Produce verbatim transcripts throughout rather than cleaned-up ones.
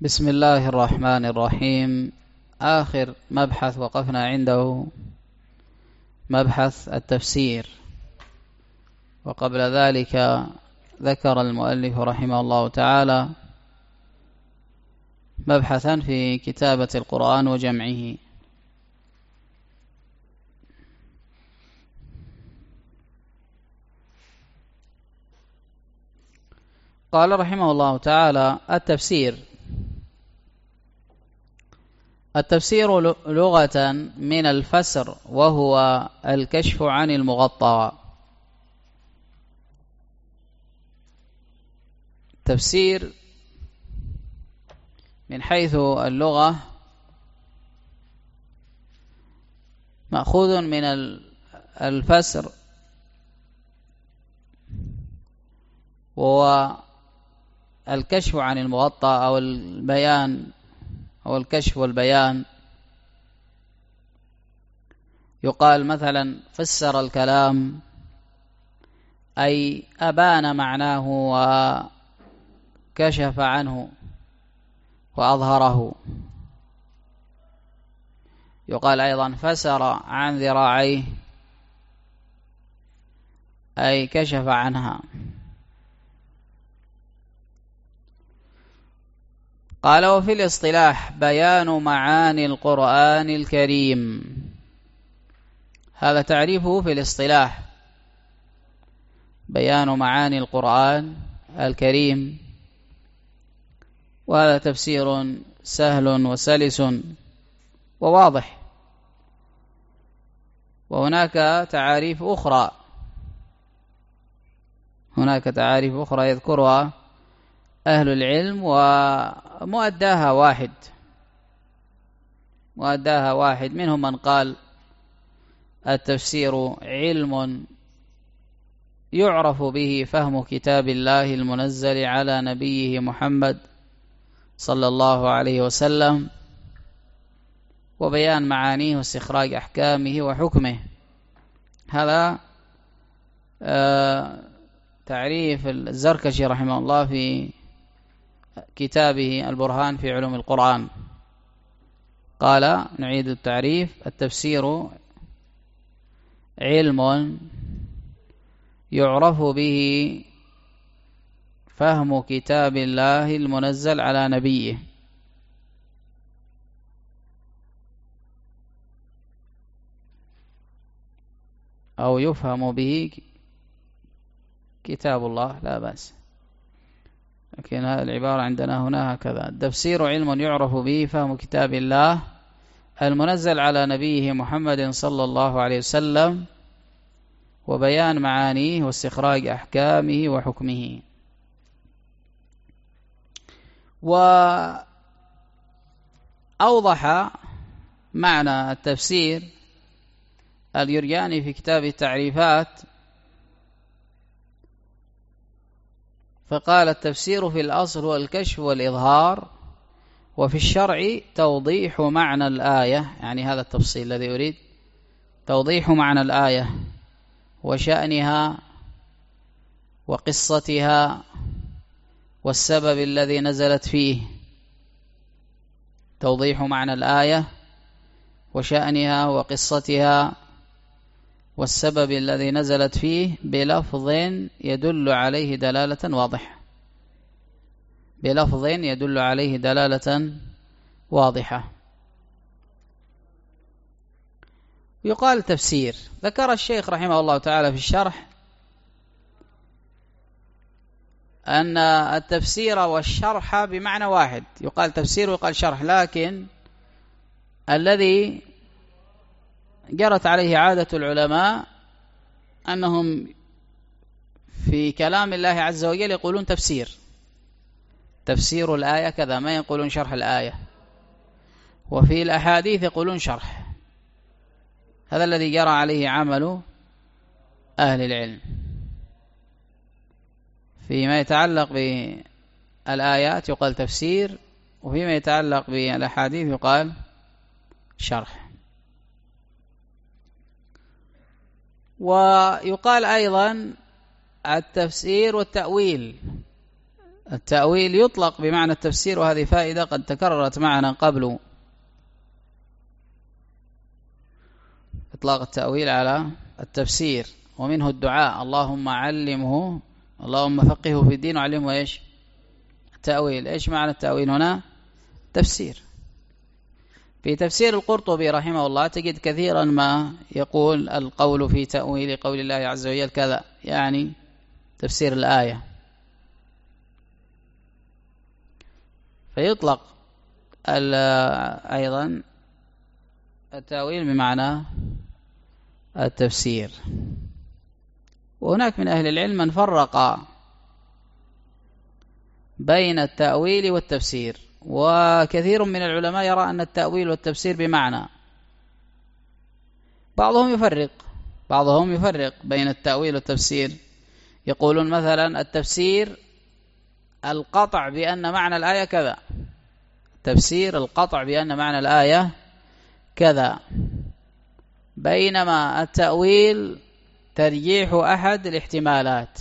بسم الله الرحمن الرحيم. آخر مبحث وقفنا عنده مبحث التفسير، وقبل ذلك ذكر المؤلف رحمه الله تعالى مبحثا في كتابة القرآن وجمعه. قال رحمه الله تعالى: التفسير التفسير لغة من الفسر، وهو الكشف عن المغطى. تفسير من حيث اللغة مأخوذ من الفسر، وهو الكشف عن المغطى أو البيان أو الكشف والبيان. يقال مثلا فسر الكلام، أي أبان معناه وكشف عنه وأظهره. يقال أيضا فسر عن ذراعيه، أي كشف عنها. قال: وفي الاصطلاح بيان معاني القرآن الكريم. هذا تعريفه في الاصطلاح: بيان معاني القرآن الكريم. وهذا تفسير سهل وسلس وواضح. وهناك تعاريف أخرى هناك تعاريف أخرى يذكرها أهل العلم، ومؤداها واحد مؤداها واحد منهم من قال: التفسير علم يعرف به فهم كتاب الله المنزل على نبيه محمد صلى الله عليه وسلم، وبيان معانيه واستخراج أحكامه وحكمه. هذا آه تعريف الزركشي رحمه الله في كتابه البرهان في علوم القرآن. قال: نعيد التعريف: التفسير علم يعرف به فهم كتاب الله المنزل على نبيه. أو يفهم به كتاب الله، لا بأس، لكن هذه العبارة عندنا هنا هكذا: التفسير علم يعرف به فهم كتاب الله المنزل على نبيه محمد صلى الله عليه وسلم، وبيان معانيه واستخراج أحكامه وحكمه. وأوضح معنى التفسير الجرجاني في كتاب التعريفات، فقال: التفسير في الأصل هو الكشف والإظهار، وفي الشرع توضيح معنى الآية. يعني هذا التفصيل الذي يريد: توضيح معنى الآية وشأنها وقصتها والسبب الذي نزلت فيه. توضيح معنى الآية وشأنها وقصتها والسبب الذي نزلت فيه بلفظ يدل عليه دلالة واضحة بلفظ يدل عليه دلالة واضحة. يقال تفسير. ذكر الشيخ رحمه الله تعالى في الشرح أن التفسير والشرح بمعنى واحد. يقال تفسير ويقال شرح، لكن الذي جرت عليه عادة العلماء أنهم في كلام الله عز وجل يقولون تفسير تفسير الآية كذا، ما يقولون شرح الآية. وفي الأحاديث يقولون شرح. هذا الذي جرى عليه عمل أهل العلم. فيما يتعلق بالآيات يقال تفسير، وفيما يتعلق بالأحاديث يقال شرح. ويقال أيضا التفسير والتأويل. التأويل يطلق بمعنى التفسير، وهذه فائدة قد تكررت معنا قبل. إطلاق التأويل على التفسير، ومنه الدعاء اللهم علمه، اللهم فقهه في الدين وعلمه إيش؟ التأويل. إيش معنى التأويل هنا؟ تفسير. في تفسير القرطبي رحمه الله تجد كثيرا ما يقول القول في تأويل قول الله عز وجل كذا، يعني تفسير الآية. فيطلق أيضا التأويل بمعنى التفسير. وهناك من أهل العلم من فرق بين التأويل والتفسير، وكثير من العلماء يرى أن التأويل والتفسير بمعنى. بعضهم يفرق بعضهم يفرق بين التأويل والتفسير، يقولون مثلا التفسير القطع بأن معنى الآية كذا، تفسير القطع بأن معنى الآية كذا، بينما التأويل ترجيح أحد الاحتمالات.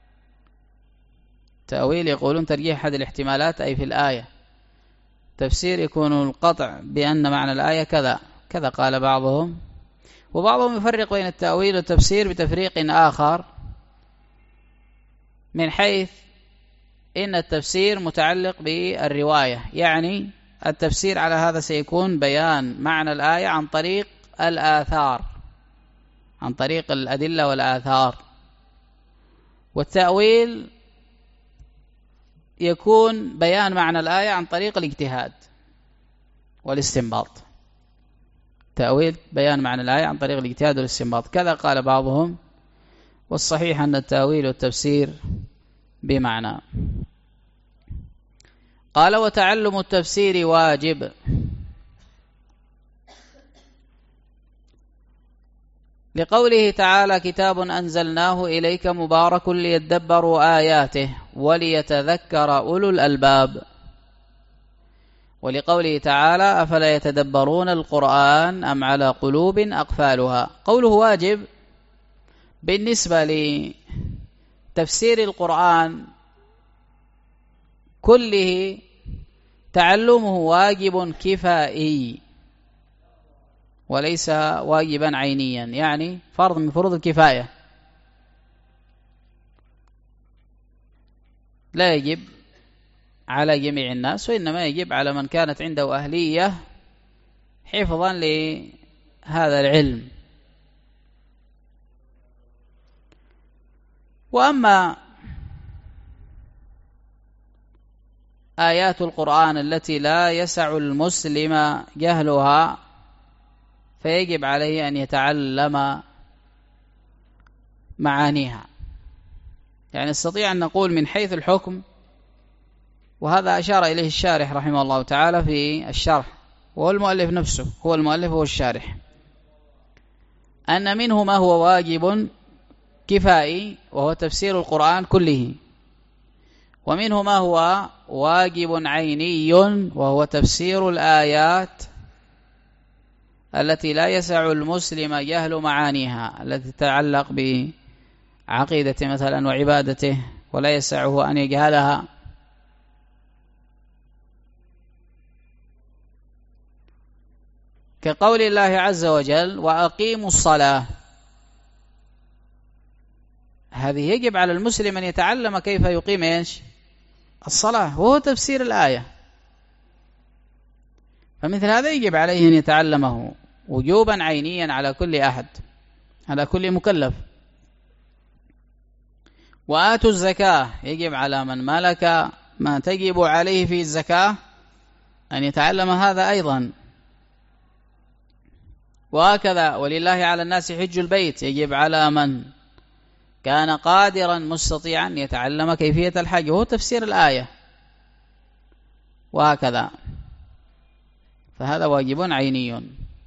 تأويل يقولون ترجيح أحد الاحتمالات أي في الآية، تفسير يكون القطع بأن معنى الآية كذا كذا قال بعضهم. وبعضهم يفرق بين التأويل والتفسير بتفريق آخر، من حيث إن التفسير متعلق بالرواية، يعني التفسير على هذا سيكون بيان معنى الآية عن طريق الآثار، عن طريق الأدلة والآثار. والتأويل يكون بيان معنى الآية عن طريق الاجتهاد والاستنباط. تأويل بيان معنى الآية عن طريق الاجتهاد والاستنباط، كذا قال بعضهم. والصحيح أن التأويل والتفسير بمعنى. قال وتعلم التفسير واجب. لقوله تعالى كتاب أنزلناه إليك مبارك ليدبروا آياته وليتذكر أولو الألباب. ولقوله تعالى أفلا يتدبرون القرآن أم على قلوب أقفالها. قوله واجب بالنسبة لتفسير القرآن كله تعلمه واجب كفائي وليس واجبا عينيا، يعني فرض من فروض الكفاية، لا يجب على جميع الناس، وإنما يجب على من كانت عنده أهلية حفظا لهذا العلم. وأما آيات القرآن التي لا يسع المسلم جهلها فيجب عليه أن يتعلم معانيها. يعني نستطيع أن نقول من حيث الحكم، وهذا أشار إليه الشارح رحمه الله تعالى في الشرح، وهو المؤلف نفسه، هو المؤلف هو الشارح، أن منه ما هو واجب كفائي وهو تفسير القرآن كله، ومنه ما هو واجب عيني وهو تفسير الآيات التي لا يسع المسلم جهل معانيها، التي تتعلق بعقيدته مثلا وعبادته ولا يسعه أن يجهلها. كقول الله عز وجل وأقيموا الصلاة، هذه يجب على المسلم أن يتعلم كيف يقيم إيش الصلاة، وهو تفسير الآية. فمثل هذا يجب عليه أن يتعلمه وجوبا عينيا على كل أحد، على كل مكلف. وآتوا الزكاة، يجب على من ملك ما تجب عليه في الزكاة أن يتعلم هذا أيضا. وهكذا ولله على الناس حج البيت، يجب على من كان قادرا مستطيعا يتعلم كيفية الحج، وهو تفسير الآية. وهكذا، فهذا واجب عيني.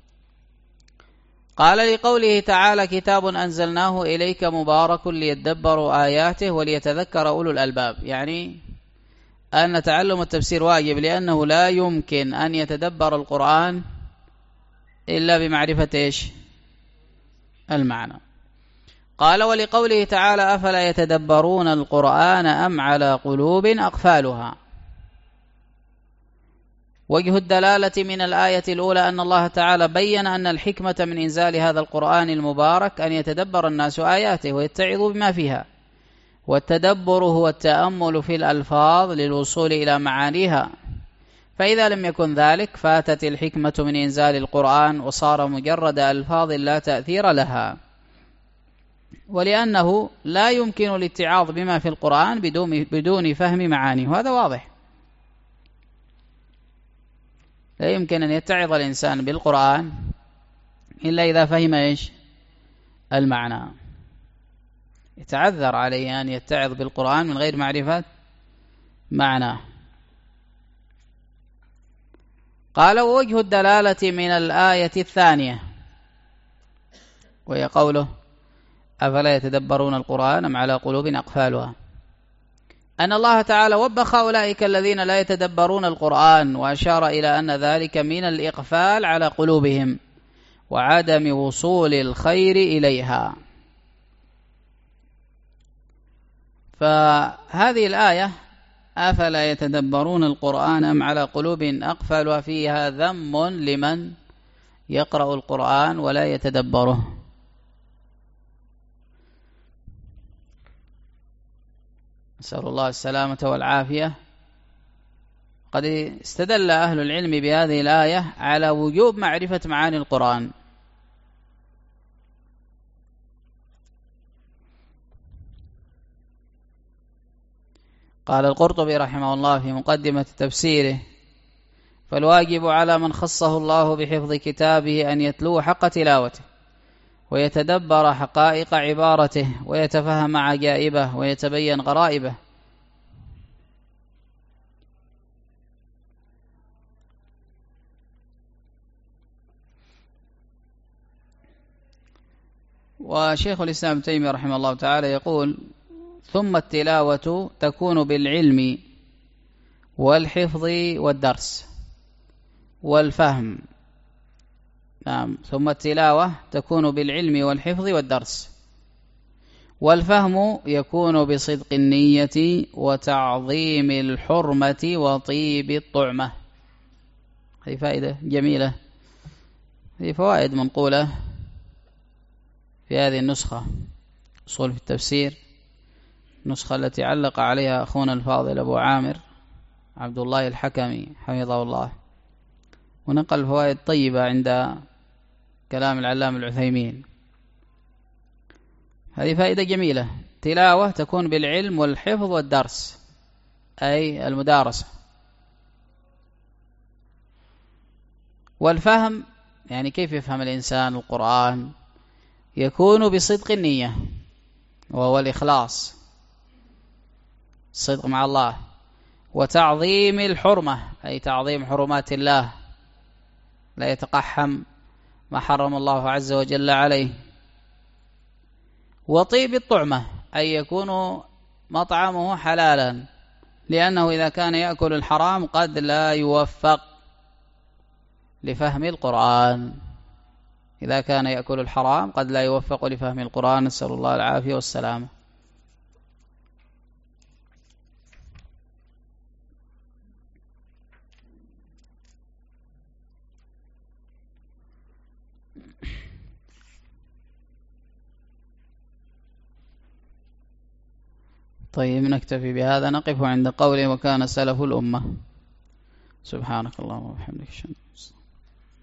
قال لقوله تعالى كتاب أنزلناه إليك مبارك ليدبروا آياته وليتذكر أولو الألباب، يعني أن تعلم التفسير واجب، لأنه لا يمكن أن يتدبر القرآن إلا بمعرفة إيش المعنى. قال ولقوله تعالى أفلا يتدبرون القرآن أم على قلوب أقفالها. وجه الدلالة من الآية الأولى أن الله تعالى بيّن أن الحكمة من إنزال هذا القرآن المبارك أن يتدبر الناس آياته ويتعظوا بما فيها، والتدبر هو التأمل في الألفاظ للوصول إلى معانيها، فإذا لم يكن ذلك فاتت الحكمة من إنزال القرآن وصار مجرد ألفاظ لا تأثير لها، ولأنه لا يمكن الاتعاظ بما في القرآن بدون فهم معانيه، وهذا واضح. لا يمكن أن يتعظ الإنسان بالقرآن إلا إذا فهم إيش المعنى. يتعذر عليه أن يتعظ بالقرآن من غير معرفة معناه. قال ووجه الدلالة من الآية الثانية وهي قوله أفلا يتدبرون القرآن أم على قلوب أقفالها، أن الله تعالى وبخ أولئك الذين لا يتدبرون القرآن، وأشار إلى أن ذلك من الإقفال على قلوبهم وعدم وصول الخير إليها. فهذه الآية أفلا يتدبرون القرآن أم على قلوب أقفالها فيها ذم لمن يقرأ القرآن ولا يتدبره. نسأل الله السلامة والعافية. قد استدل أهل العلم بهذه الآية على وجوب معرفة معاني القرآن، قال القرطبي رحمه الله في مقدمة تفسيره فالواجب على من خصه الله بحفظ كتابه أن يتلو حق تلاوته ويتدبر حقائق عبارته ويتفهم عجائبه ويتبين غرائبه. وشيخ الإسلام ابن تيمية رحمه الله تعالى يقول ثم التلاوة تكون بالعلم والحفظ والدرس والفهم. نعم، ثم التلاوة تكون بالعلم والحفظ والدرس، والفهم يكون بصدق النية وتعظيم الحرمة وطيب الطعمة. هذه فائدة جميلة، هذه فوائد منقولة في هذه النسخة أصول في التفسير، النسخة التي علق عليها أخونا الفاضل أبو عامر عبد الله الحكمي حفظه الله، ونقل فوائد طيبة عند كلام العلام العثيمين. هذه فائدة جميلة. تلاوة تكون بالعلم والحفظ والدرس أي المدارسة، والفهم يعني كيف يفهم الإنسان القرآن يكون بصدق النية وهو الإخلاص، الصدق مع الله، وتعظيم الحرمة أي تعظيم حرمات الله، لا يتقحم ما حرم الله عز وجل عليه، وطيب الطعمة أي يكون مطعمه حلالا، لأنه إذا كان يأكل الحرام قد لا يوفق لفهم القرآن، إذا كان يأكل الحرام قد لا يوفق لفهم القرآن، نسأل الله العافية والسلامة. طيب نكتفي بهذا، نقف عند قوله وكان سلف الأمة. سبحانك اللهم وبحمدك.